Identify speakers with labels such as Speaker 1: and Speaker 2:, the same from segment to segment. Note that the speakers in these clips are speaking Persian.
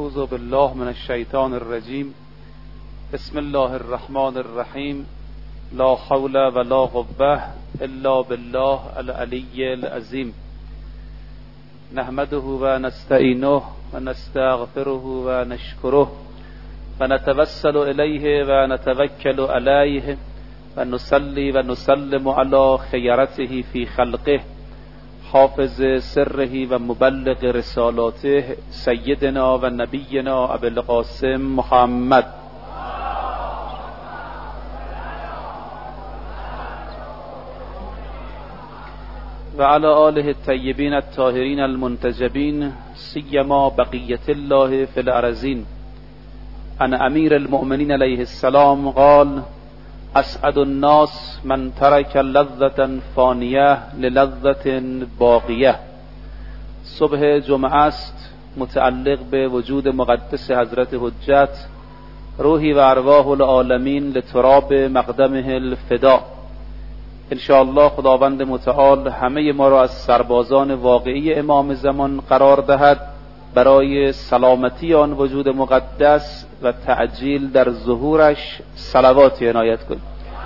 Speaker 1: اعوذ بالله من الشیطان الرجیم. بسم الله الرحمن الرحیم. لا حول ولا قوة الا بالله العلی العظیم. نحمده و نستعینه و نستغفره و نشکره و نتوسل الیه و نتوکل علیه و نصلی و نسلم علی خیرته فی خلقه حافظ سره و مبلغ رسالاته سیدنا و نبینا ابی القاسم محمد و علی آله الطیبین الطاهرین المنتجبین سیما بقیة الله فی الارضین. عن امیر المؤمنین علیه السلام قال: اسعد الناس من ترک لذة فانیه للذة باقیه. صبح جمعه است، متعلق به وجود مقدس حضرت حجت روحی و ارواح العالمین لتراب مقدمه الفدا. انشاءالله خداوند متعال همه ما را از سربازان واقعی امام زمان قرار دهد برای سلامتی آن وجود مقدس و تعجیل در ظهورش صلواتی عنایت کنید.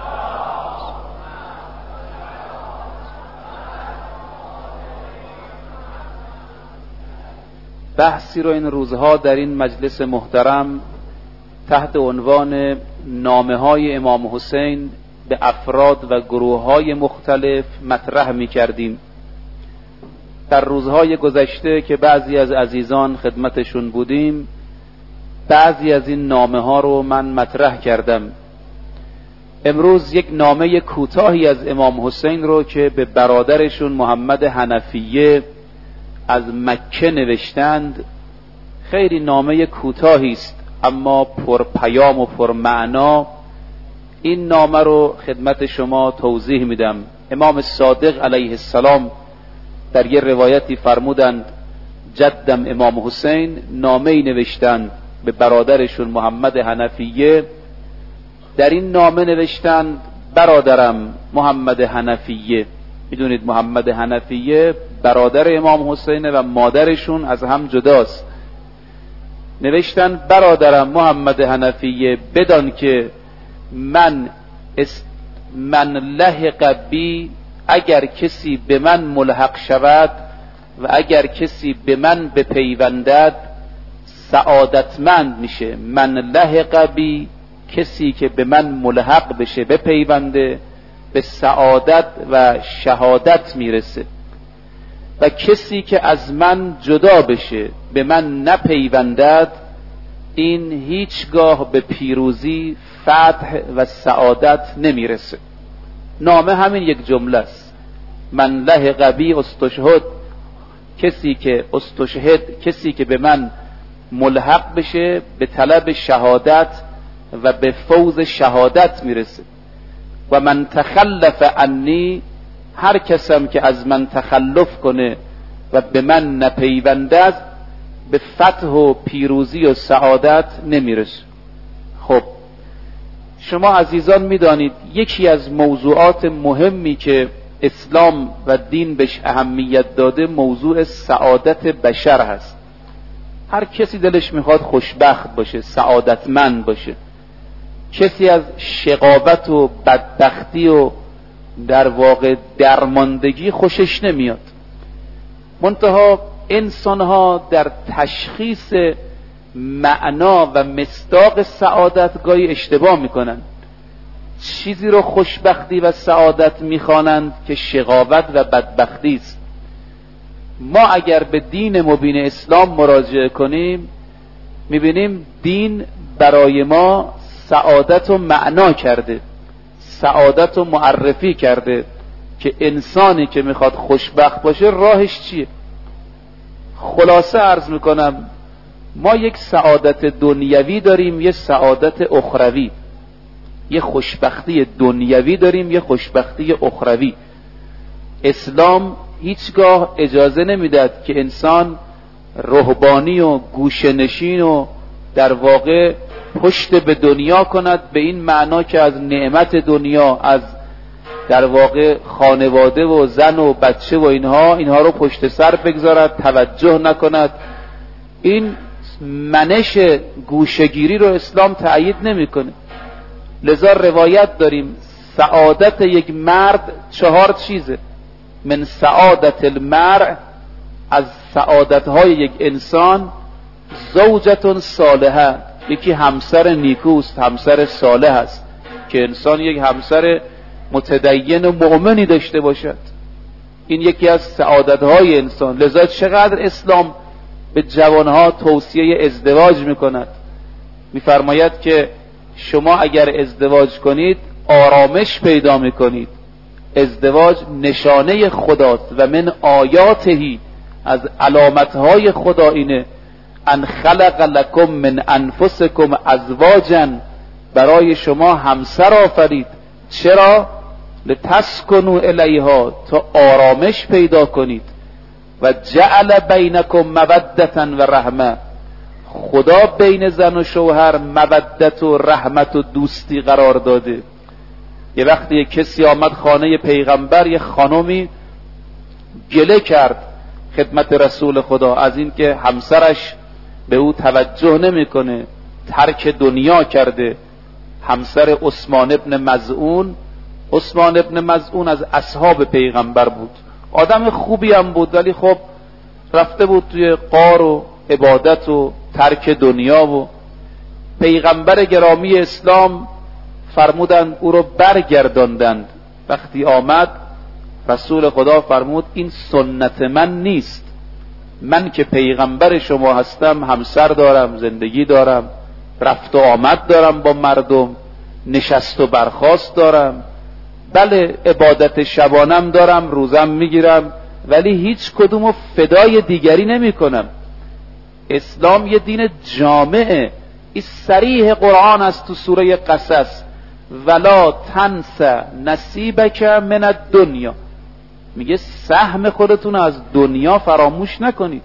Speaker 1: بحثی رو این روزها در این مجلس محترم تحت عنوان نامه‌های امام حسین به افراد و گروه‌های مختلف مطرح می‌کردیم. در روزهای گذشته که بعضی از عزیزان خدمتشون بودیم، بعضی از این نامه‌ها رو من مطرح کردم. امروز یک نامه کوتاهی از امام حسین رو که به برادرشون محمد حنفیه از مکه نوشتند، خیلی نامه کوتاهی است اما پر پیام و پر معنا، این نامه رو خدمت شما توضیح میدم. امام صادق علیه السلام در یه روایتی فرمودند جدم امام حسین نامه‌ای نوشتند به برادرشون محمد حنفیه. در این نامه نوشتند: برادرم محمد حنفیه. میدونید محمد حنفیه برادر امام حسین و مادرشون از هم جداست. نوشتند: برادرم محمد حنفیه، بدان که من لحق بی، اگر کسی به من ملحق شود و اگر کسی به من بپیوندد سعادتمند میشه. من لحق بی، کسی که به من ملحق بشه، بپیونده، به سعادت و شهادت میرسه. و کسی که از من جدا بشه، به من نپیوندد، این هیچگاه به پیروزی، فتح و سعادت نمیرسه. نامه همین یک جمله است: من لحق بی استشهد، کسی که به من ملحق بشه به طلب شهادت و به فوز شهادت میرسه. و من تخلف عنی، هر کسم که از من تخلف کنه و به من نپیونده به فتح و پیروزی و سعادت نمیرسه. خب شما عزیزان میدانید یکی از موضوعات مهمی که اسلام و دین بهش اهمیت داده موضوع سعادت بشر هست. هر کسی دلش میخواد خوشبخت باشه، سعادتمند باشه. کسی از شقاوت و بدبختی و در واقع درماندگی خوشش نمیاد. منتها انسانها در تشخیص معنا و مصداق سعادت گاهی اشتباه میکنن. چیزی رو خوشبختی و سعادت میخوانند که شقاوت و بدبختی است. ما اگر به دین مبین اسلام مراجعه کنیم، میبینیم دین برای ما سعادت و معنا کرده، سعادت و معرفی کرده که انسانی که میخواد خوشبخت باشه راهش چیه. خلاصه عرض میکنم، ما یک سعادت دنیوی داریم، یک سعادت اخروی. یک خوشبختی دنیوی داریم، یک خوشبختی اخروی. اسلام هیچگاه اجازه نمیداد که انسان رهبانی و گوشه‌نشین و در واقع پشت به دنیا کند، به این معنا که از نعمت دنیا، از در واقع خانواده و زن و بچه و اینها رو پشت سر بگذارد، توجه نکند. این منش گوشه‌گیری رو اسلام تأیید نمیکنه. لذا روایت داریم سعادت یک مرد 4 چیزه. من سعادت المرء، از سعادت‌های یک انسان، زوجة صالحه، یکی همسر نیکوست، همسر صالح است که انسان یک همسر متدین و مؤمنی داشته باشد. این یکی از سعادت‌های انسان. لذا چقدر اسلام به جوانها توصیه ازدواج میکند. میفرماید که شما اگر ازدواج کنید آرامش پیدا میکنید. ازدواج نشانه خداست و من آیاتهی، از علامتهای خدا اینه ان خلق لکم من انفسکم ازواجا، برای شما همسر آفرید. چرا؟ لتسکنوا الیها، تا آرامش پیدا کنید. و جعل بینکم مودة و رحمه، خدا بین زن و شوهر مودت و رحمت و دوستی قرار داده. یه وقتی یک کسی آمد خانه پیغمبر، یه خانمی گله کرد خدمت رسول خدا از این که همسرش به او توجه نمیکنه، ترک دنیا کرده. همسر عثمان ابن مظعون. عثمان ابن مظعون از اصحاب پیغمبر بود، آدم خوبی هم بود، ولی خب رفته بود توی غار و عبادت و ترک دنیا. و پیغمبر گرامی اسلام فرمودند او رو برگرداندند. وقتی آمد رسول خدا فرمود این سنت من نیست، من که پیغمبر شما هستم همسر دارم، زندگی دارم، رفت و آمد دارم با مردم، نشست و برخاست دارم، بله عبادت شبانم دارم، روزم میگیرم، ولی هیچ کدومو فدای دیگری نمی کنم. اسلام یه دین جامعه. این صریح قرآن است تو سوره قصص، ولا تنس نصیبک من الدنیا، میگه سهم خودتون از دنیا فراموش نکنید.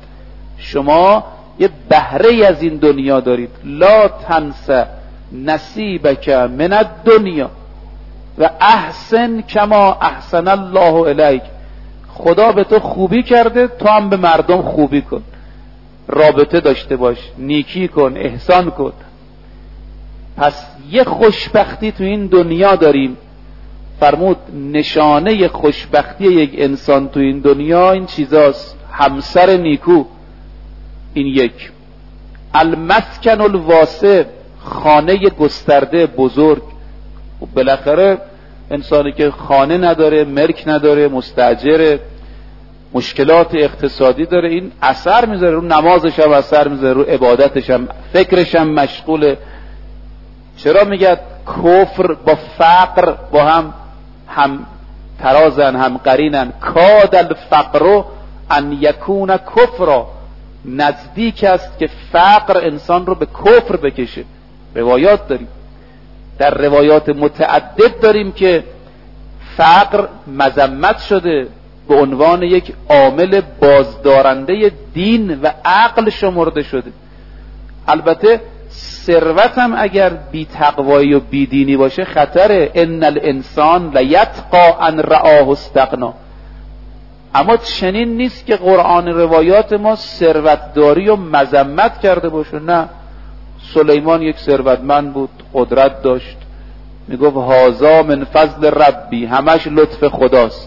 Speaker 1: شما یه بهره از این دنیا دارید. لا تنس نصیبک من الدنیا و احسن کما احسن الله الیک، خدا به تو خوبی کرده، تو هم به مردم خوبی کن، رابطه داشته باش، نیکی کن، احسان کن. پس یه خوشبختی تو این دنیا داریم. فرمود نشانه خوشبختی یک انسان تو این دنیا این چیزاست: همسر نیکو، این یک. المسکن الواسع، خانه گسترده بزرگ. و بالاخره انسانی که خانه نداره، ملک نداره، مستاجره، مشکلات اقتصادی داره، این اثر میذاره رو نمازش هم، اثر میذاره رو عبادتش هم، فکرش هم مشغوله. چرا میگه کفر با فقر با هم ترازن، هم قرینن؟ کاد الفقر ان یکون کفرا، نزدیک است که فقر انسان رو به کفر بکشه. روایات داریم، در روایات متعدد داریم که فقر مذمت شده، به عنوان یک عامل بازدارنده دین و عقل شمرده شده. البته ثروت هم اگر بی تقوایی و بی دینی باشه خطره. ان الانسان لیطغی ان رآه استغنا. اما چنین نیست که قرآن روایات ما ثروتداری و مذمت کرده باشه. نه، سلیمان یک ثروتمند بود، قدرت داشت، میگفت هذا من فضل ربی، همش لطف خداست.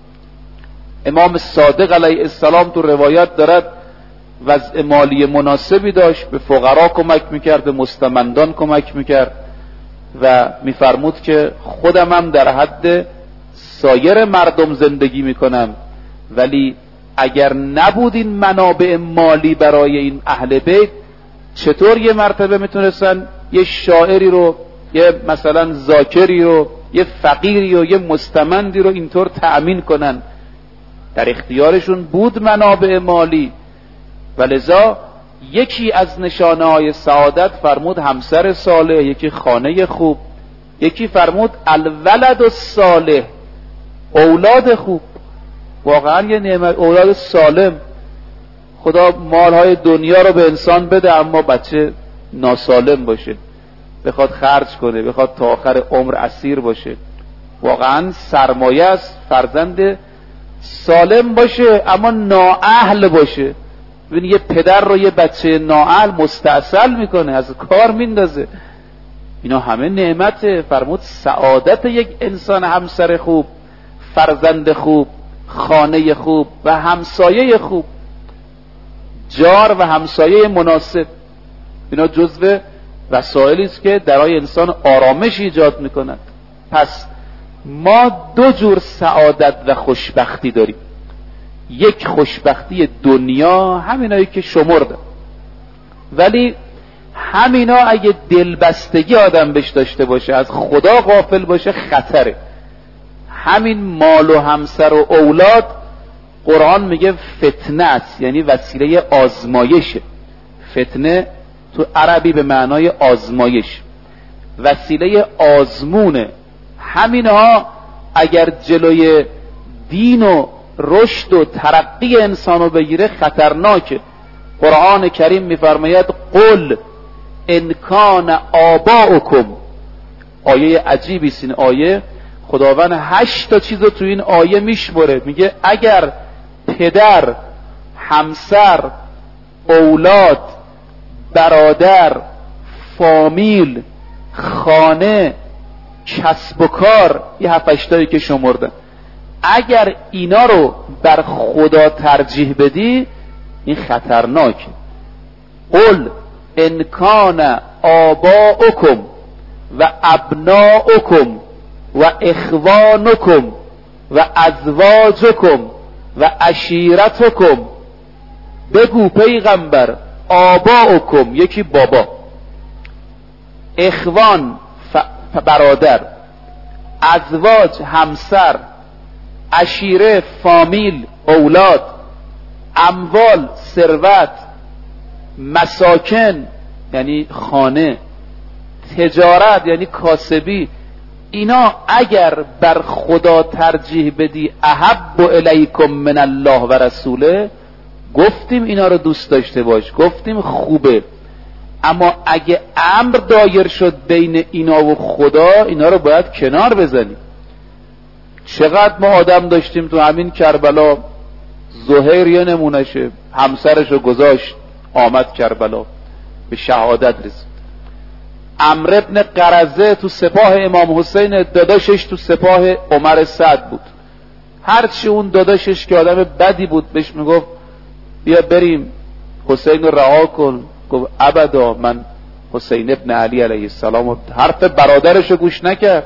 Speaker 1: امام صادق علیه السلام تو روایت دارد وضع مالی مناسبی داشت، به فقرا کمک میکرد، به مستمندان کمک میکرد و میفرمود که خودم هم در حد سایر مردم زندگی میکنم، ولی اگر نبود این منابع مالی برای این اهل بیت، چطور یه مرتبه میتونستن یه شاعری رو، یه مثلا ذاکری رو، یه فقیری رو، یه مستمندی رو اینطور تأمین کنن؟ در اختیارشون بود منابع مالی. ولذا یکی از نشانه های سعادت فرمود همسر صالح، یکی خانه خوب، یکی فرمود الولد الصالح، اولاد خوب. واقعا یه نعمت اولاد سالم. خدا مالهای دنیا رو به انسان بده اما بچه ناسالم باشه، بخواد خرج کنه، بخواد تا آخر عمر اسیر باشه. واقعا سرمایه است فرزند سالم باشه اما نااهل باشه. ببین یه پدر رو یه بچه نااهل مستعسل میکنه، از کار میندازه. اینا همه نعمته. فرمود سعادت یک انسان همسر خوب، فرزند خوب، خانه خوب و همسایه خوب، جار و همسایه مناسب. اینا جزو وسایلی است که درای انسان آرامش ایجاد میکنند. پس ما دو جور سعادت و خوشبختی داریم. یک خوشبختی دنیا، همینایی که شمردم، ولی همینا اگه دلبستگی آدم بهش داشته باشه، از خدا غافل باشه، خطره. همین مال و همسر و اولاد قرآن میگه فتنه است، یعنی وسیله آزمایشه. فتنه تو عربی به معنای آزمایش، وسیله آزمونه. همینها اگر جلوی دین و رشد و ترقی انسانو بگیره خطرناکه. قرآن کریم میفرماید قل ان کان آباؤکم. آیه عجیبی است این آیه. خداوند 8 تا چیزو تو این آیه میشمره. میگه اگر پدر، همسر، اولاد، برادر، فامیل، خانه، کسب و کار، یه 7-8 تایی که شمردن، اگر اینا رو بر خدا ترجیح بدی این خطرناکه. قل ان کان آباؤکم و ابناؤکم و اخوانکم و ازواجکم و عشیرتکم. بگو پیغمبر آباؤکم یکی بابا، اخوان برادر، ازواج همسر، عشیره فامیل اولاد، اموال ثروت، مساکن یعنی خانه، تجارت یعنی کاسبی. اینا اگر بر خدا ترجیح بدی احب الیکم من الله و رسوله، گفتیم اینا رو دوست داشته باش، گفتیم خوبه، اما اگه امر دایر شد بین اینا و خدا، اینا رو باید کنار بزنیم. چقدر ما آدم داشتیم تو همین کربلا، زهیر یه نمونشه، همسرشو گذاشت آمد کربلا به شهادت رسید. عمرو ابن قرزه تو سپاه امام حسین، داداشش تو سپاه عمر سعد بود. هرچی اون داداشش که آدم بدی بود بهش میگفت بیا بریم حسین رو رها کن، گفت ابدا، من حسین ابن علی علیه السلام، و حرف برادرش رو گوش نکرد.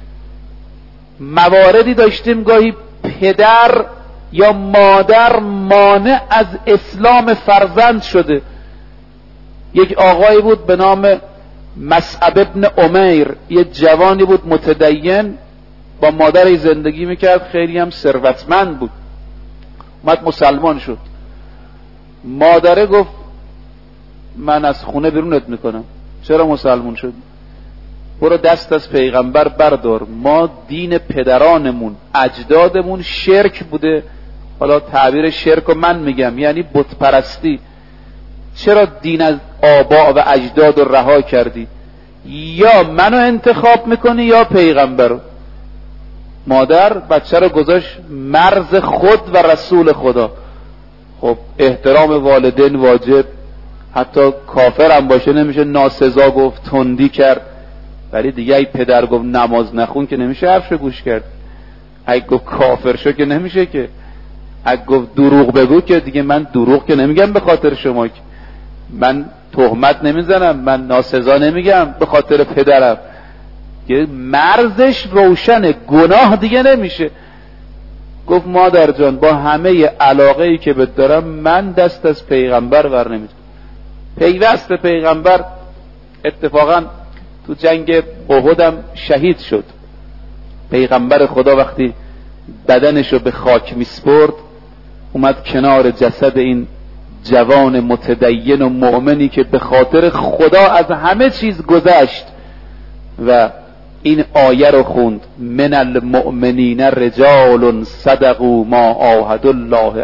Speaker 1: مواردی داشتیم گاهی پدر یا مادر مانع از اسلام فرزند شده. یک آقایی بود به نام مصعب ابن عمیر، یه جوانی بود متدین، با مادرش زندگی میکرد، خیلی هم ثروتمند بود. اومد مسلمان شد. مادره گفت من از خونه بیرونت میکنم. چرا مسلمان شد؟ برو دست از پیغمبر بردار، ما دین پدرانمون اجدادمون شرک بوده. حالا تعبیر شرک رو من میگم یعنی بت پرستی. چرا دین از آبا و اجداد رو رها کردی؟ یا منو انتخاب میکنی یا پیغمبر. مادر بچه رو گذاشت مرز خود و رسول خدا. خب احترام والدین واجب، حتی کافر هم باشه نمیشه ناسزا گفت، تندی کرد. ولی دیگه ای پدر گفت نماز نخون که نمیشه حرفش گوش کرد. ای گفت کافر شو که نمیشه که. ای گفت دروغ بگو که دیگه من دروغ که نمیگم به خاطر شما، که من تهمت نمیزنم، من ناسزا نمیگم به خاطر پدرم. که مرزش روشنه، گناه دیگه نمیشه. گفت مادر جان با همه علاقه ای که بهت دارم من دست از پیغمبر ور نمیدم. پیوست پیغمبر اتفاقا تو جنگ احدم شهید شد. پیغمبر خدا وقتی بدنشو به خاک میسپرد، اومد کنار جسد این جوان متدین و مؤمنی که به خاطر خدا از همه چیز گذشت و این آیه رو خوند: من المؤمنین رجال صدقوا ما عاهدوا الله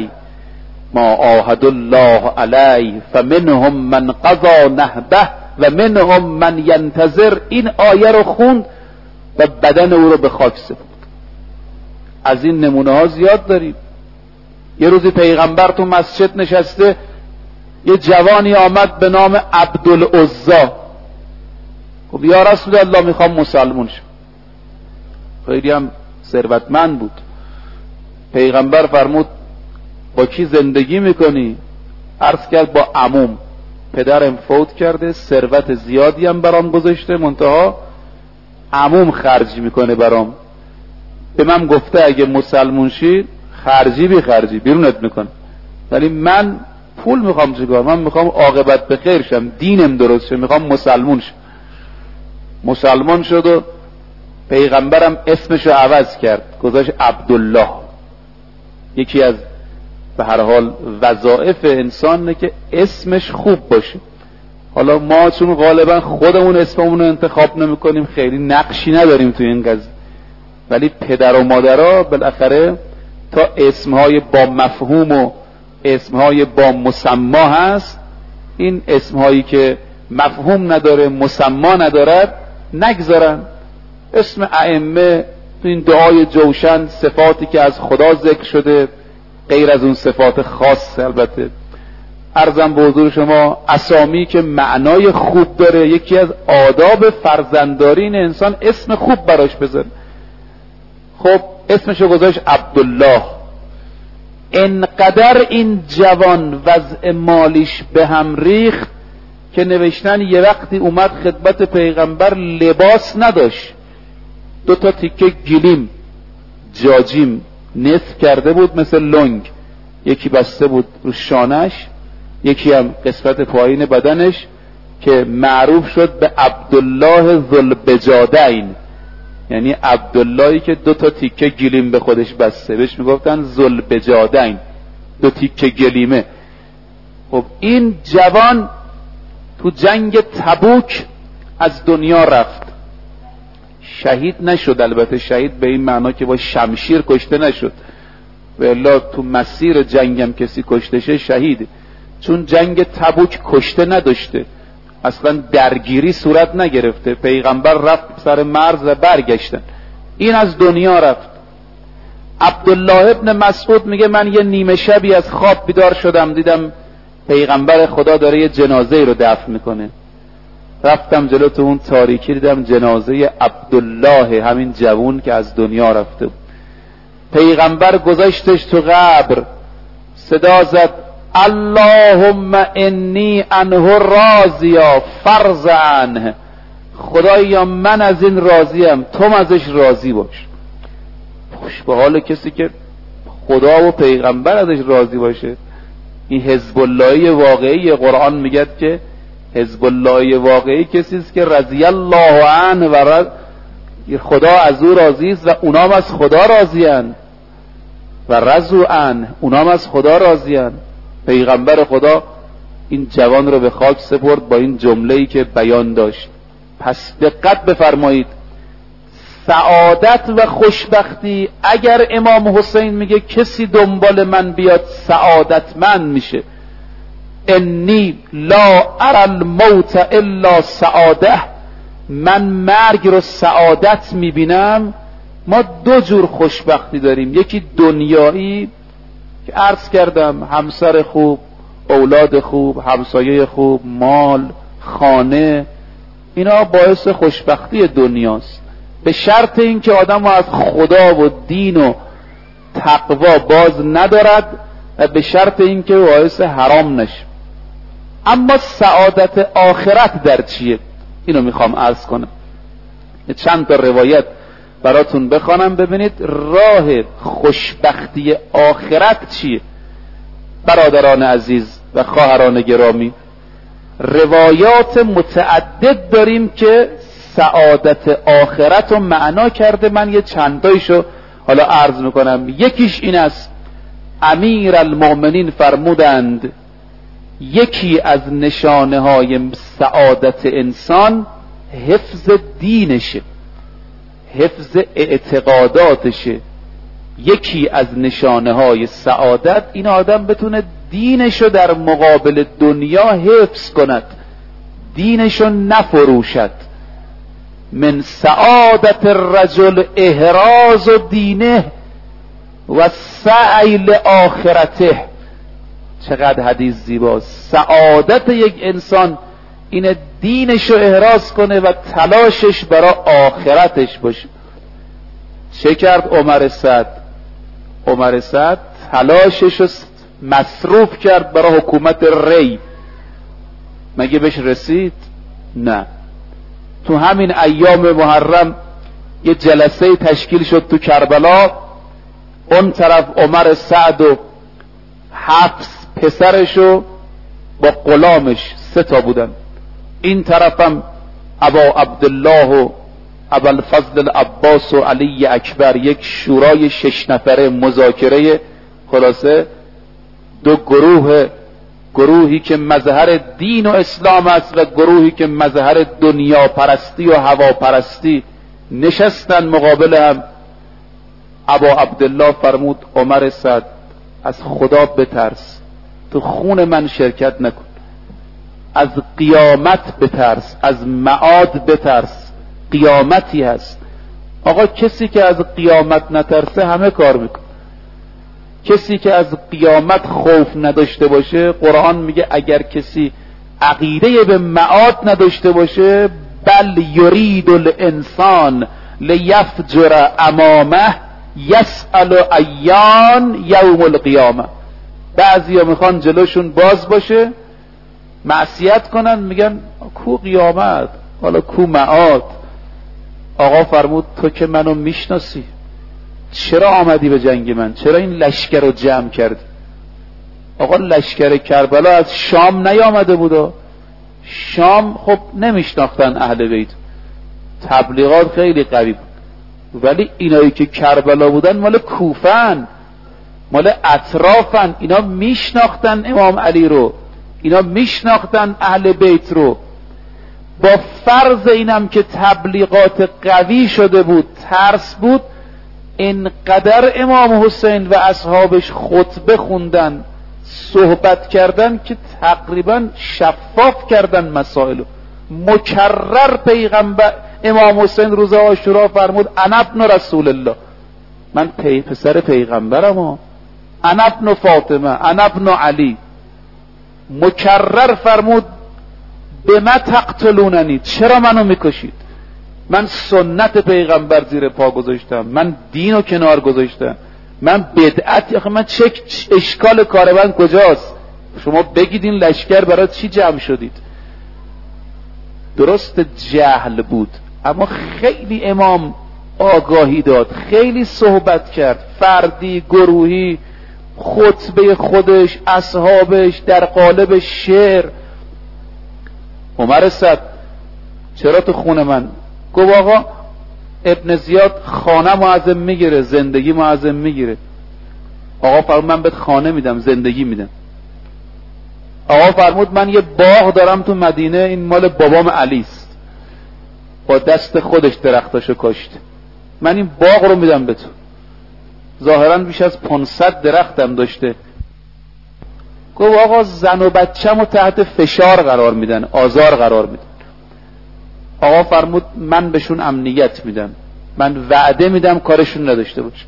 Speaker 1: علیه فمنهم من قضى نحبه و منهم من ینتظر. این آیه رو خوند و بدن او رو به خاک سپرد. از این نمونه ها زیاد داریم. یه روزی پیغمبر تو مسجد نشسته، یه جوانی آمد به نام عبدالعزا. خب یا رسول الله میخوام مسلمون شم. خیلی هم ثروتمند بود. پیغمبر فرمود با کی زندگی میکنی؟ عرض کرد با عموم، پدرم فوت کرده، ثروت زیادی هم برام گذاشته، منتها عموم خرج میکنه برام، به من گفته اگه مسلمون شی خرجی بی خرجی بیرونت میکنه، ولی من پول میخوام چیکار؟ من میخوام عاقبت به خیر شم، دینم درست شه، میخوام مسلمون شم. مسلمان شد و پیغمبرم اسمشو عوض کرد، گذاشت عبدالله. یکی از به هر حال وظایف انسانه که اسمش خوب باشه. حالا ما چون غالبا خودمون اسممون رو انتخاب نمیکنیم، خیلی نقشی نداریم توی این قضیه، ولی پدر و مادرها بالاخره تا اسمهای با مفهوم و اسمهای با مسما هست، این اسمهایی که مفهوم نداره، مسما ندارد، نگذارن. اسم ائمه تو این دعای جوشن، صفاتی که از خدا ذکر شده، غیر از اون صفات خاص البته، عرضم به حضور شما، اسامی که معنای خوب داره. یکی از آداب فرزندداری این انسان اسم خوب براش بذاره. خب اسمشو گذاشت عبدالله. انقدر این جوان وضع مالیش به هم ریخت که نوشتن یه وقتی اومد خدمت پیغمبر لباس نداشت، 2 تیکه گلیم جاجیم نصف کرده بود مثل لنگ، یکی بسته بود رو شانش، یکی هم قسمت پایین بدنش، که معروف شد به عبدالله ذوالبجادین، یعنی عبداللهی که 2 تیکه گلیم به خودش بسته، بهش میگفتن ذوالبجادین، 2 تیکه گلیمه. خب این جوان تو جنگ تبوک از دنیا رفت، شهید نشد. البته شهید به این معنا که با شمشیر کشته نشد، والله تو مسیر جنگم کسی کشته شه شهید، چون جنگ تبوک کشته نداشته، اصلا درگیری صورت نگرفته، پیغمبر رفت سر مرز و برگشتن، این از دنیا رفت. عبدالله ابن مسعود میگه من یه نیمه شبی از خواب بیدار شدم، دیدم پیغمبر خدا داره یه جنازه رو دفن میکنه، رفتم جلو تو اون تاریکی، دیدم جنازه عبدالله، همین جوون که از دنیا رفته بود. پیغمبر گذاشتش تو قبر، صدا زد اللهم انی عنه راضیا فرض عنه، خدایا من از این راضیم، تو ازش راضی باش. خوش به حال کسی که خدا و پیغمبر ازش راضی باشه. این حزب اللهی واقعی قرآن میگه که حزب اللهی واقعی کسی است که رضی الله عنه و خدا از او راضی است و اونام از خدا راضیان، و رضوا عنه، اونام از خدا راضیان. پیغمبر خدا این جوان رو به خاک سپرد با این جمله‌ای که بیان داشت. پس دقت بفرمایید، سعادت و خوشبختی، اگر امام حسین میگه کسی دنبال من بیاد سعادتمند میشه، انی لا اری الموت الا سعاده، من مرگ رو سعادت میبینم. ما 2 جور خوشبختی داریم، یکی دنیایی که عرض کردم، همسر خوب، اولاد خوب، همسایه خوب، مال، خانه، اینا باعث خوشبختی دنیاست، به شرط اینکه آدم از خدا و دین و تقوا باز ندارد و به شرط اینکه باعث حرام نشه. اما سعادت آخرت در چیه؟ اینو میخوام عرض کنم. چند تا روایت براتون بخوانم ببینید راه خوشبختی آخرت چیه. برادران عزیز و خواهران گرامی، روایات متعدد داریم که سعادت آخرت رو معنا کرده. من یه چندتایشو حالا عرض میکنم. یکیش این است، امیر المؤمنین فرمودند یکی از نشانه های سعادت انسان حفظ دینشه، حفظ اعتقاداتشه. یکی از نشانه های سعادت این آدم بتونه دینشو در مقابل دنیا حفظ کند، دینشو نفروشد. من سعادت الرجل احراز و دینه، و سعی لآخرته. چقدر حدیث زیباست. سعادت یک انسان این دینش رو احراز کنه و تلاشش برای آخرتش باشه. چه کرد عمر سعد؟ عمر سعد تلاشش رو مصروف کرد برای حکومت ری. مگه بهش رسید؟ نه. تو همین ایام محرم یه جلسه تشکیل شد تو کربلا. اون طرف عمر سعد و 7 پسرشو با غلامش 3 بودن. این طرفم ابا عبدالله و ابوالفضل العباس و علی اکبر. یک شورای 6 نفره مذاکره. خلاصه 2 گروهی که مظهر دین و اسلام است و گروهی که مظهر دنیا پرستی و هوا پرستی نشستن مقابل هم. ابا عبدالله فرمود عمر سعد از خدا بترس، تو خون من شرکت نکن، از قیامت بترس، از معاد بترس، قیامتی هست. آقا کسی که از قیامت نترسه همه کار میکنه. کسی که از قیامت خوف نداشته باشه، قرآن میگه اگر کسی عقیده به معاد نداشته باشه، بل یرید الانسان لیفجر امامه یسأل ایان یوم القیامه. بعضیا میخوان جلوشون باز باشه، معصیت کنن، میگن کو قیامت، حالا کو معاد. آقا فرمود تو که منو میشناسی، چرا آمدی به جنگ من؟ چرا این لشکر رو جمع کردی؟ آقا لشکر کربلا از شام نیامده بودا. شام خب نمیشناختن اهل بیت، تبلیغات خیلی قوی بود، ولی اینایی که کربلا بودن مال کوفن، مال اطرافن. اینا میشناختن امام علی رو، اینا میشناختن اهل بیت رو. با فرض اینم که تبلیغات قوی شده بود، ترس بود، اینقدر امام حسین و اصحابش خطبه خوندن، صحبت کردن که تقریبا شفاف کردن مسائلو. مکرر پیغمبر امام حسین روز عاشورا فرمود انا ابن رسول الله، من پسر پیغمبرم، انا ابن فاطمه، انا ابن علی. مکرر فرمود بما تقتلوننی، چرا منو میکشید؟ من سنت پیغمبر زیر پا گذاشتم، من دینو کنار گذاشتم، من بدعت. آخه من چه اشکال کار من کجاست؟ شما بگید این لشکر برای چی جمع شدید؟ درست جهل بود، اما خیلی امام آگاهی داد، خیلی صحبت کرد، فردی، گروهی، خطبه خودش، اصحابش، در قالب شعر. عمر سعد چرا تو خون من؟ گفت آقا ابن زیاد خانه معظم میگیره، زندگی معظم میگیره. آقا فرمود من بهت خانه میدم، زندگی میدم. آقا فرمود من یه باغ دارم تو مدینه، این مال بابام علی است، با دست خودش درختاشو کاشت، من این باغ رو میدم به تو. ظاهرا بیش از 500 درختم داشته. گفت آقا زن و بچه‌مو تحت فشار قرار میدن، آزار قرار میدن. آقا فرمود من بهشون امنیت میدم، من وعده میدم کارشون نداشته باشه.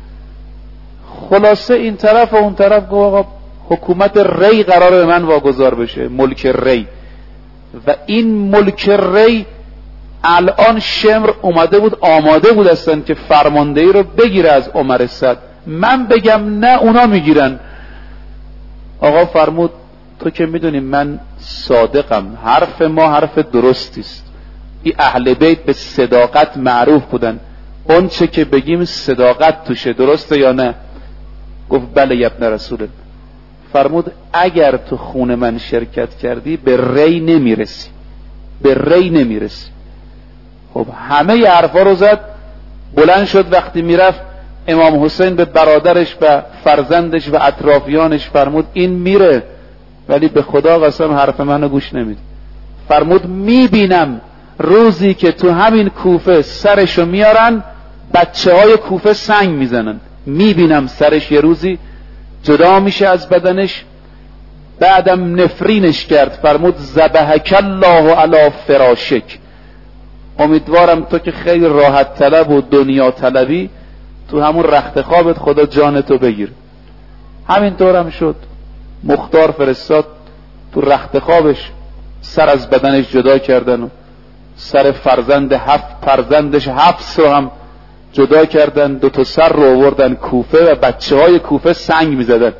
Speaker 1: خلاصه این طرف و اون طرف گفت آقا حکومت ری قراره به من واگذار بشه، ملک ری. و این ملک ری الان شمر اومده بود، آماده بود هستن که فرماندهی رو بگیره از عمر سعد. من بگم نه، اونا میگیرن. آقا فرمود تو که میدونی من صادقم، حرف ما حرف درستی است. این اهل بیت به صداقت معروف بودن، اون چه که بگیم صداقت توشه، درسته یا نه؟ گفت بله یا ابن رسول الله. فرمود اگر تو خون من شرکت کردی به ری نمیرسی، به ری نمیرسی. خب همه ی حرفا رو زد. بلند شد وقتی میرفت امام حسین به برادرش و فرزندش و اطرافیانش فرمود این میره، ولی به خدا قسم حرف منو گوش نمیده. فرمود میبینم روزی که تو همین کوفه سرشو میارن، بچه های کوفه سنگ میزنن، میبینم سرش یه روزی جدا میشه از بدنش. بعدم نفرینش کرد، فرمود ذبحک الله علی فراشک، امیدوارم تو که خیلی راحت طلب و دنیا طلبی، تو همون رخت خوابت خدا جانتو بگیر. همینطور هم شد. مختار فرستاد تو رخت خوابش سر از بدنش جدا کردن و سر فرزندش حفص رو هم جدا کردن، 2 سر رو آوردن کوفه و بچه های کوفه سنگ میزدن.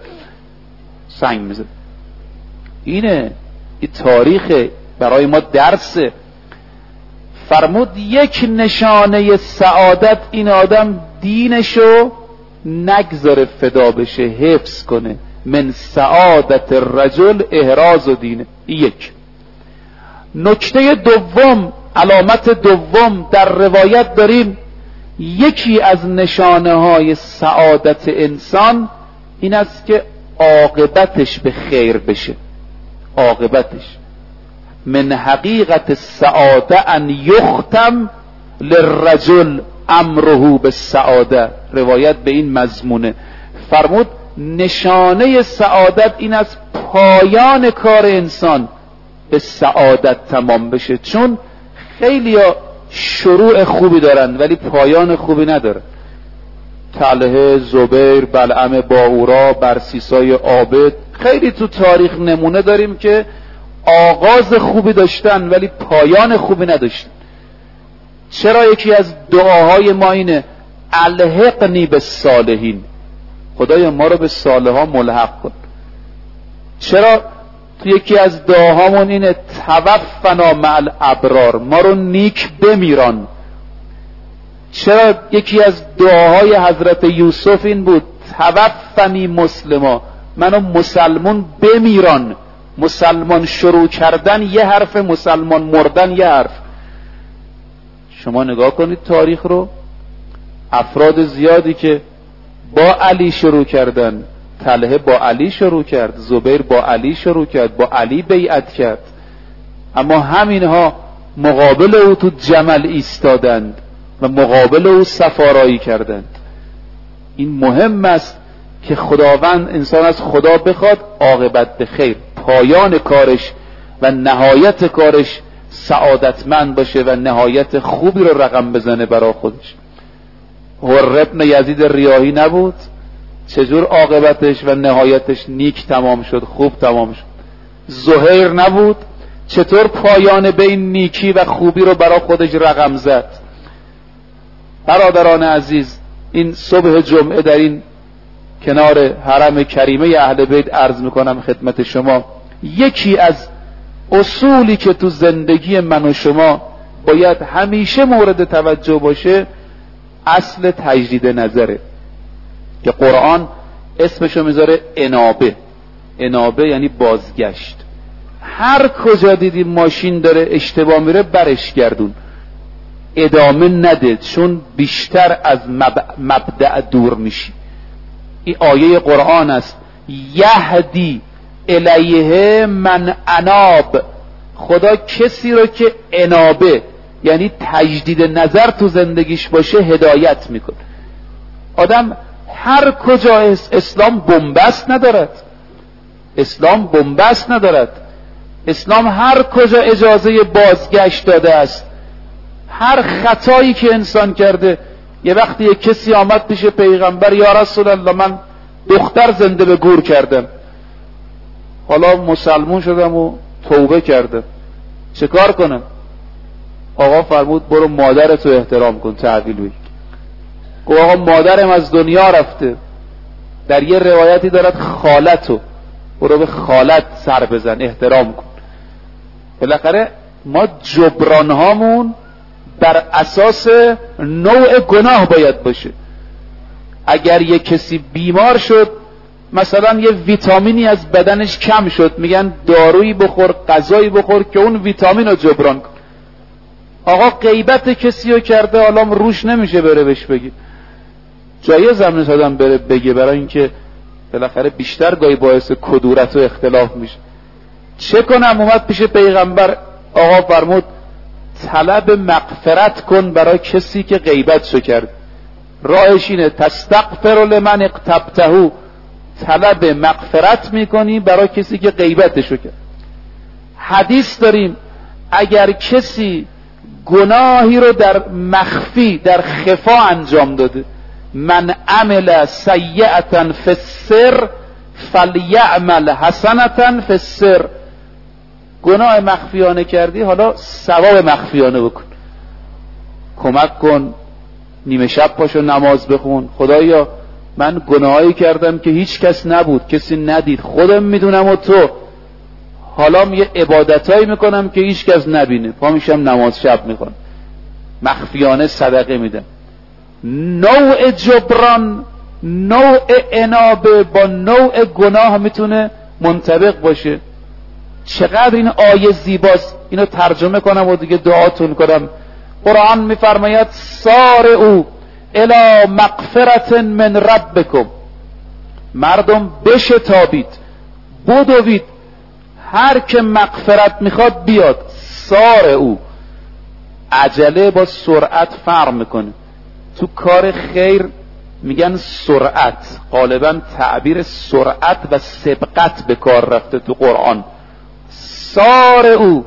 Speaker 1: اینه، این تاریخ برای ما درسه. فرمود یک نشانه سعادت این آدم دینشو نگذاره فدا بشه، حفظ کنه. من سعادت الرجل احراز و دینه. یک. نکته دوم، علامت دوم در روایت داریم، یکی از نشانه های سعادت انسان این است که عاقبتش به خیر بشه. عاقبتش من حقیقت السعاده ان یختم للرجل امره بالسعاده. روایت به این مضمونه. فرمود نشانه سعادت این است پایان کار انسان به سعادت تمام بشه. چون خیلی شروع خوبی دارن ولی پایان خوبی ندارن. طلحه، زبیر، بلعم باورا، برسیسای عابد، خیلی تو تاریخ نمونه داریم که آغاز خوبی داشتن ولی پایان خوبی نداشتن. چرا؟ یکی از دعاهای ما اینه الحقنی بالصالحین، خدایا ما رو به صالحان ملحق کن. چرا؟ تو یکی از دعاهامون اینه توفنا مع الابرار، ما رو نیک بمیران. چرا؟ یکی از دعاهای حضرت یوسف این بود توفنی مسلما، منو مسلمون بمیران. مسلمان شروع کردن یه حرف، مسلمان مردن یه حرف. شما نگاه کنید تاریخ رو، افراد زیادی که با علی شروع کردن، طلحه با علی شروع کرد، زبیر با علی شروع کرد، با علی بیعت کرد، اما همینها مقابل او تو جمل ایستادند و مقابل او سفارایی کردند. این مهم است که خداوند انسان از خدا بخواد عاقبت به خیر، پایان کارش و نهایت کارش سعادتمند باشه و نهایت خوبی رو رقم بزنه برای خودش. حر ابن یزید ریاحی نبود؟ چجور عاقبتش و نهایتش نیک تمام شد، خوب تمام شد. زهیر نبود؟ چطور پایان بین نیکی و خوبی رو برای خودش رقم زد. برادران عزیز، این صبح جمعه در این کنار حرم کریمه اهل بیت عرض میکنم خدمت شما، یکی از اصولی که تو زندگی من و شما باید همیشه مورد توجه باشه اصل تجدید نظره که قرآن اسمشو میذاره انابه. انابه یعنی بازگشت. هر کجا دیدی ماشین داره اشتباه میره برش گردون، ادامه نده، چون بیشتر از مبدأ دور میشی. این آیه قرآن است، یهدی الیه من اناب. خدا کسی رو که انابه یعنی تجدید نظر تو زندگیش باشه هدایت میکنه. آدم هر کجا اسلام بنبست ندارد، اسلام بنبست ندارد. اسلام هر کجا اجازه بازگشت داده است. هر خطایی که انسان کرده، یه وقتی یک کسی آمد پیش پیغمبر، یا رسول الله من دختر زنده به گور کردم، حالا مسلمون شدم و توبه کردم، چه کار کنم؟ آقا فرمود برو مادرتو احترام کن، تحویل بگیر. گفت آقا مادرم از دنیا رفته. در یه روایتی دارد خالتو، برو به خالت سر بزن، احترام کن. بالاخره ما جبران هامون بر اساس نوع گناه باید باشه. اگر یک کسی بیمار شد، مثلا یه ویتامینی از بدنش کم شد، میگن دارویی بخور، غذایی بخور که اون ویتامین رو جبران کن. آقا غیبت کسی رو کرده، حالا روش نمیشه بره بهش بگی. جایز هم نیست آدم بره بگه، برای اینکه بالاخره بیشتر گاهی باعث کدورت و اختلاف میشه. چه کنم؟ اومد پیش پیغمبر، آقا فرمود طلب مغفرت کن برای کسی که غیبتشو کرد. راهش اینه تستغفر لمن اغتبته، طلب مغفرت میکنی برای کسی که غیبتشو کرد. حدیث داریم اگر کسی گناهی رو در مخفی، در خفا انجام داده، من عمل سیئة فی السر فلیعمل حسنة فی السر. گناه مخفیانه کردی، حالا ثواب مخفیانه بکن، کمک کن، نیمه شب پاشو نماز بخون. خدایا من گناهایی کردم که هیچ کس نبود، کسی ندید، خودم میدونم و تو، حالا یه عبادتایی میکنم که هیچ کس نبینه، پا میشم نماز شب میکنم، مخفیانه صدقه میدم. نوع جبران، نوع انابه با نوع گناه میتونه منطبق باشه. چقدر این آیه زیباست. اینو ترجمه کنم و دیگه دعاتون کنم. قرآن میفرماید سارعوا الی مغفرة من ربکم، مردم بشتابید، بدوید، هر که مغفرت میخواد بیاد. سارعوا، عجله با سرعت فرق میکنه. تو کار خیر میگن سرعت، غالبا تعبیر سرعت و سبقت به کار رفته تو قرآن. سارعوا،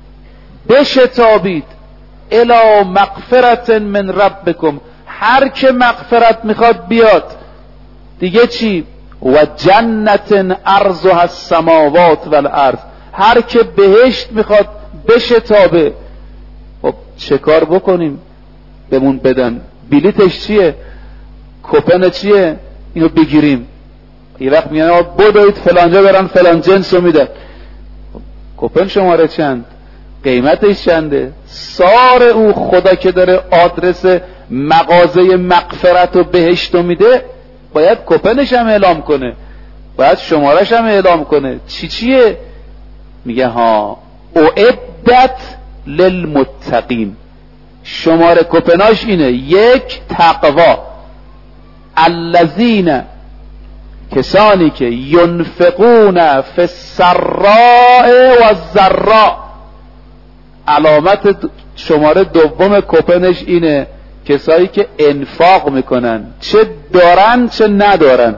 Speaker 1: بشتابید، الی مغفرة من ربکم، هر که مغفرت میخواد بیاد. دیگه چی؟ و جنت عرضها السماوات والارض، هر که بهشت میخواد بشتابه. خب چه کار بکنیم؟ بهمون بدن بلیتش چیه؟ کوپن چیه؟ اینو بگیریم. یه وقت میگن بدوید فلانجا برن فلان جنس رو میدن. کوپن شماره چند؟ قیمتش چنده؟ سارعوا، خدا که داره آدرس مغازه مغفرت و بهشت رو میده، باید کوپنش هم اعلام کنه، باید شمارش هم اعلام کنه. چیه؟ میگه ها اعدت للمتقین، شماره کوپناش اینه: 1 تقوا، الذین، کسانی که ینفقون فی السراء و الضراء. علامت شماره دوم کوپنش اینه: کسایی که انفاق میکنن، چه دارن چه ندارن.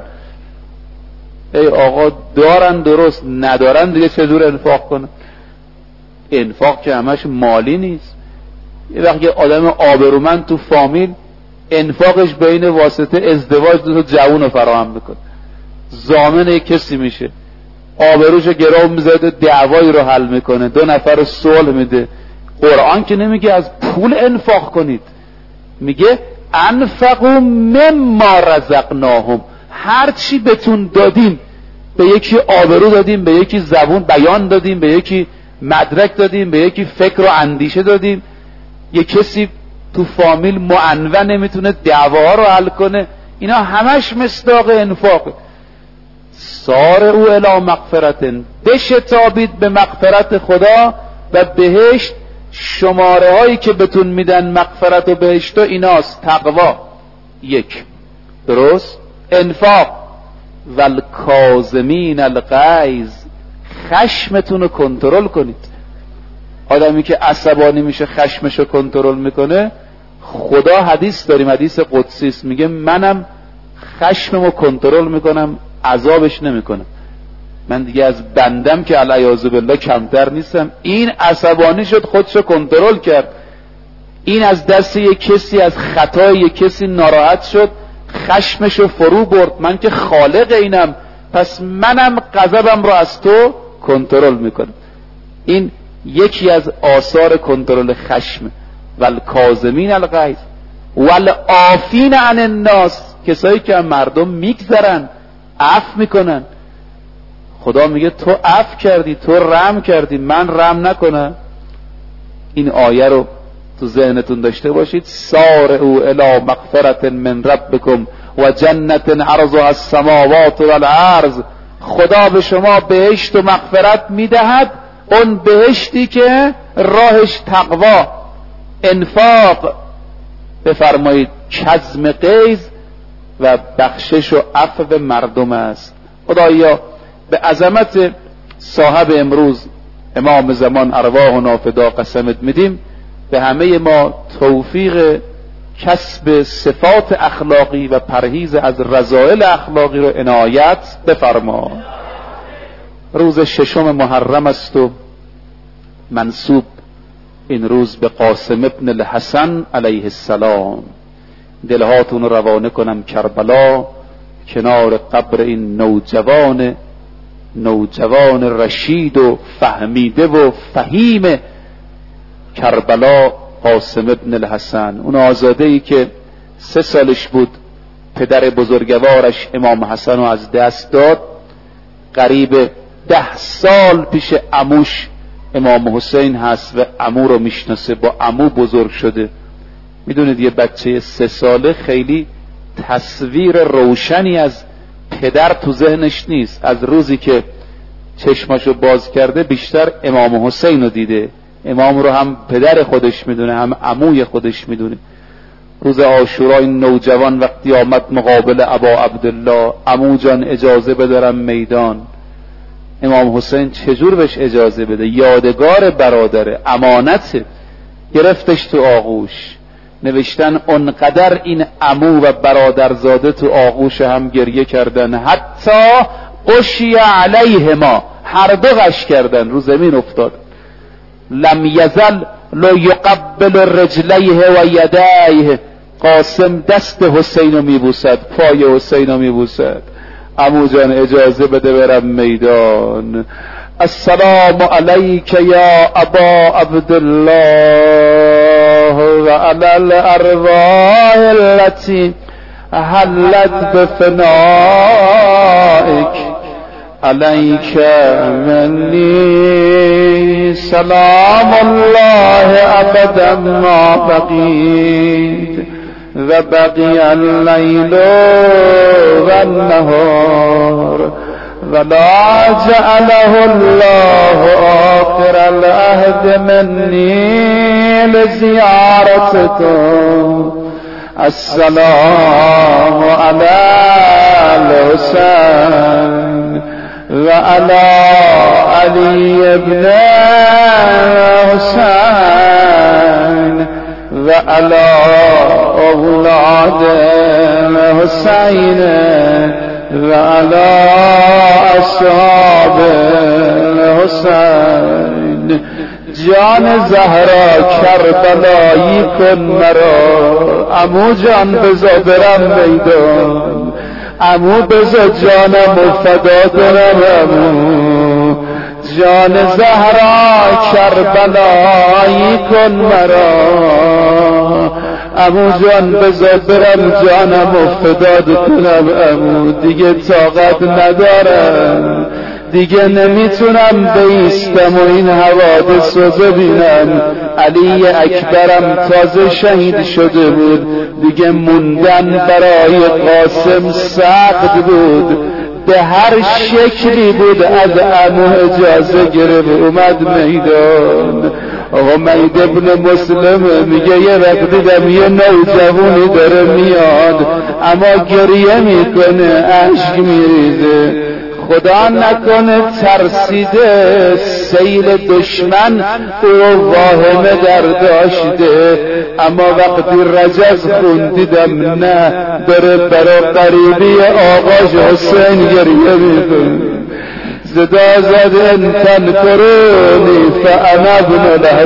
Speaker 1: ای آقا دارن درست، ندارن دیگه چجور انفاق کنن؟ انفاق که همش مالی نیست. یه وقت یه آدم آبرومند تو فامیل انفاقش بین واسطه ازدواج دو تا جوون رو فراهم میکنه، ضامن یک کسی میشه، آبروشو گرو میذاره، دعوایی رو حل میکنه، 2 نفر رو صلح میده. قرآن که نمیگه از پول انفاق کنید، میگه انفقوا مما رزقناهم، هر چی بهتون دادیم. به یکی آبرو دادیم، به یکی زبون بیان دادیم، به یکی مدرک دادیم، به یکی فکر و اندیشه دادیم. یه کسی تو فامیل معنون نمیتونه دعواها رو حل کنه. اینا همش مصداق انفاق. سارعوا الی مغفرة، بشتابید به مغفرت خدا و بهشت. شماره هایی که بهتون میدن مغفرت و بهشت و ایناست: تقوا 1، درست، انفاق، والکاظمین الغیظ، خشمتون رو کنترل کنید. آدمی که عصبانی میشه خشمشو کنترل میکنه، خدا حدیث داریم، حدیث قدسی است، میگه منم خشممو کنترل میکنم، عذابش نمیکنم. من دیگه از بندم که علیاذ بالله کمتر نیستم. این عصبانی شد، خودشو کنترل کرد. این از دست یک کسی، از خطای یک کسی ناراحت شد، خشمشو فرو برد. من که خالق اینم، پس منم غضبم رو از تو کنترل میکنم. این یکی از آثار کنترل خشم. والکاظمین الغیظ والعافین عن الناس، کسایی که مردم میگذرن، عفو میکنن. خدا میگه تو عفو کردی، تو رحم کردی، من رحم نکنم؟ این آیه رو تو ذهنتون داشته باشید. سارعوا الی مغفرة من ربکم و جنت عرضها السماوات والارض، خدا به شما بهشت و مغفرت میدهد، اون بهشتی که راهش تقوا، انفاق بفرمایید، کظم غیظ و بخشش و عفو مردم است. خدایا به عظمت صاحب امروز امام زمان ارواحنا فدا قسمت میدیم، به همه ما توفیق کسب صفات اخلاقی و پرهیز از رذائل اخلاقی رو عنایت بفرما. روز 6 محرم است و منسوب این روز به قاسم ابن الحسن علیه السلام. دلهاتون رو روانه کنم کربلا، کنار قبر این نوجوان رشید و فهمیده و فهیم کربلا، قاسم ابن الحسن. اون آزاده‌ای که 3 سالش بود پدر بزرگوارش امام حسن رو از دست داد، قریب 10 سال پیش عموش امام حسین هست و عمو رو میشناسه، با عمو بزرگ شده. میدونید یه بچه 3 ساله خیلی تصویر روشنی از پدر تو ذهنش نیست. از روزی که چشماشو باز کرده بیشتر امام حسین رو دیده، امام رو هم پدر خودش میدونه هم عموی خودش میدونه. روز عاشورا این نوجوان وقتی آمد مقابل ابا عبدالله، عمو جان اجازه بدارم میدان. امام حسین چجور بهش اجازه بده؟ یادگار برادره، امانته. گرفتش تو آغوش، نوشتن اونقدر این عمو و برادرزاده تو آغوش هم گریه کردن حتی غشی علیهما، هر دو غش کردن، رو زمین افتاد. لم یزل لو یقبل رجلیه و یدیه، قاسم دست حسین رو میبوسد، پای حسین رو میبوسد. عمو جان اجازه بده برم میدان. السلام علیک یا ابا عبدالله و علی الارواح التي حلت بفنائک، علیک منی سلام الله ابدا ما بقیت و بقی اللیل و النهار ولا جعله الله آخر العهد منی لزیارتكم. السلام علی الحسین و علی علی ابن حسین و علی اولاد حسین و علی اصحاب حسین. جان زهرا کربلایی کن مرا، عمو جان بزا برم میدان، عمو بزا جانم فدا کنم، عمو جان زهرا کربلایی کن مرا، عمو جان بذار برم جانم فدا کنم، عمو دیگه طاقت ندارم، دیگه نمیتونم بیستم و این حوادث رو ببینم. علی اکبرم تازه شهید شده بود، دیگه موندن برای قاسم سخت بود، به هر شکلی بود از عمو اجازه گرفت اومد میدان. حمید ابن مسلم میگه یه وقت دیدم یه نوجوانی داره میاد اما گریه میکنه، اشک میریزه، خدا نکنه ترسیده سیل دشمن او واهمه در داشته. اما وقتی رجز خوندیدم نه، داره برای قریبی آقاش حسین گریه میکنه. صدا زد ان تنکرونی فانا ابن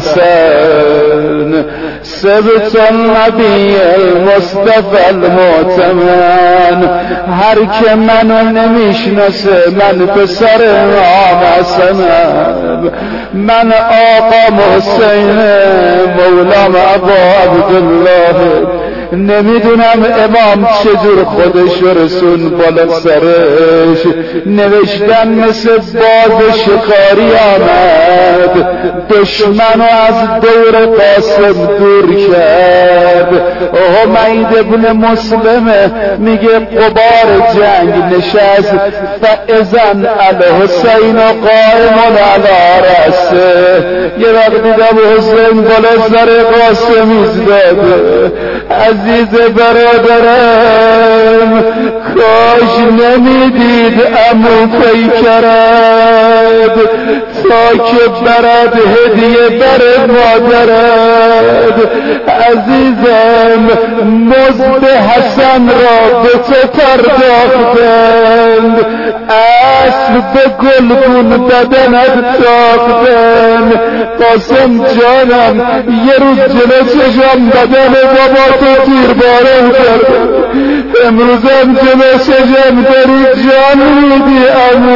Speaker 1: الحسن سبت النبی المصطفى المعتمن. هر که منو نمیشناسه من پسر امام حسنم، من آقا حسین مولام ابا عبدالله. نمیدونم امام چجور خودش رسون بالا سرش، نوشتن مثل باز شکاری آمد، دشمنو از دور قاسم دور کرد. حمید ابن مسلم میگه قبار جنگ نشست، فاذن الحسین قائم علی رأسه. یه وقت دیدم حسین بالا سر قاسم ایستاده. عزیز برادرم کاش نمیدید عمو پیکرد
Speaker 2: تا که برد هدیه بر مادرد. عزیزم مزد حسن را به تو پرداختند، اصل به گلگون بدنت تاختند. قاسم جانم یه روز جلو چشم بدن بابا تو تیربارم کرد، امروزم جلو چشم داری جان میدی امو.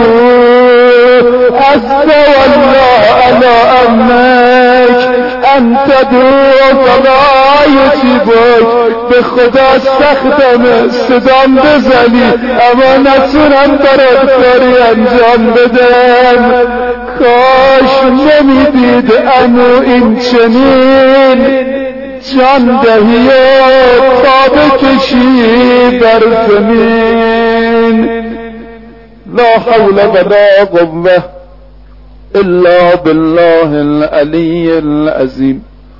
Speaker 2: استوالله علی امک انت دو فلا یجیبک. به خدا سختم صدام بزنی اما نتونم برات کاری انجام بدم. کاش نمیدید امو این چنین جان دهی و پا بکشی بر زمین. لا حول ولا قوة الا بالله العلی العظیم.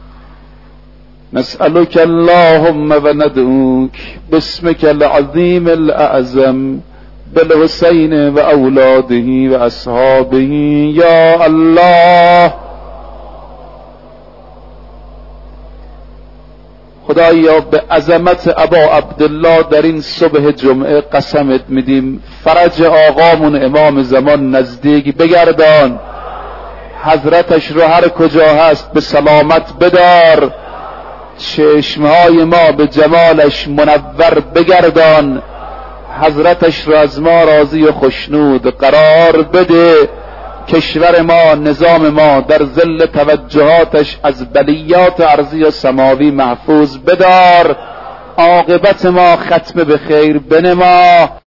Speaker 2: نسألك اللهم وندعوك باسمك العظيم الأعظم بالحسين وأولاده وأصحابه يا الله. خدایا به عظمت ابا عبدالله در این صبح جمعه قسمت میدیم فرج آقامون امام زمان نزدیک بگردان، حضرتش رو هر کجا هست به سلامت بدار، چشمهای ما به جمالش منور بگردان، حضرتش رو از ما راضی و خشنود قرار بده. کشور ما، نظام ما در ظل توجهاتش از بلیات ارضی و سماوی محفوظ بدار. عاقبت ما ختم به خیر بنما.